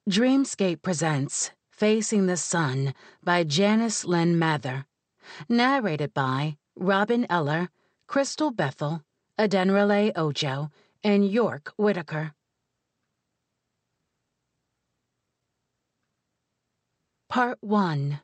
Dreamscape presents Facing the Sun by Janice Lynn Mather. Narrated by Robin Eller, Crystal Bethel, Adenrale Ojo, and York Whitaker. Part 1.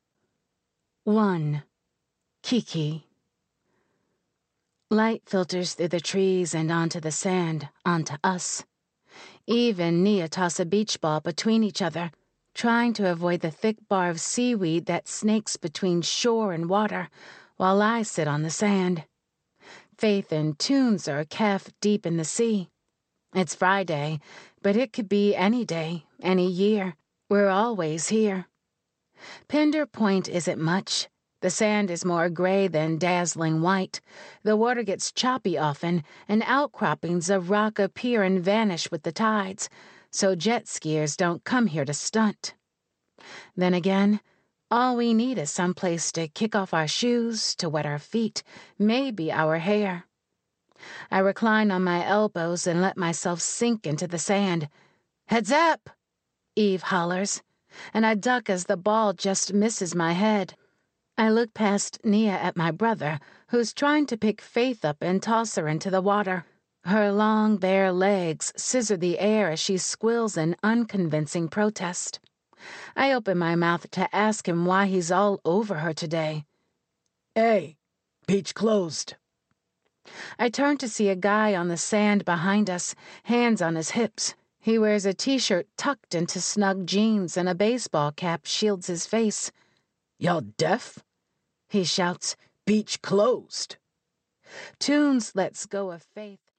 1. Kiki. Light filters through the trees and onto the sand, onto us. Eve and Nia toss a beach ball between each other, trying to avoid the thick bar of seaweed that snakes between shore and water, while I sit on the sand. Faith and Toons are calf deep in the sea. It's Friday, but it could be any day, any year. We're always here. Pender Point isn't much. The sand is more gray than dazzling white. The water gets choppy often, and outcroppings of rock appear and vanish with the tides, so jet skiers don't come here to stunt. Then again, all we need is some place to kick off our shoes, to wet our feet, maybe our hair. I recline on my elbows and let myself sink into the sand. "Heads up!" Eve hollers, and I duck as the ball just misses my head. I look past Nia at my brother, who's trying to pick Faith up and toss her into the water. Her long, bare legs scissor the air as she squeals in unconvincing protest. I open my mouth to ask him why he's all over her today. "Hey, beach closed." I turn to see a guy on the sand behind us, hands on his hips. He wears a t-shirt tucked into snug jeans and a baseball cap shields his face. "Y'all deaf?" he shouts. "Beach closed." Toons lets go of Faith.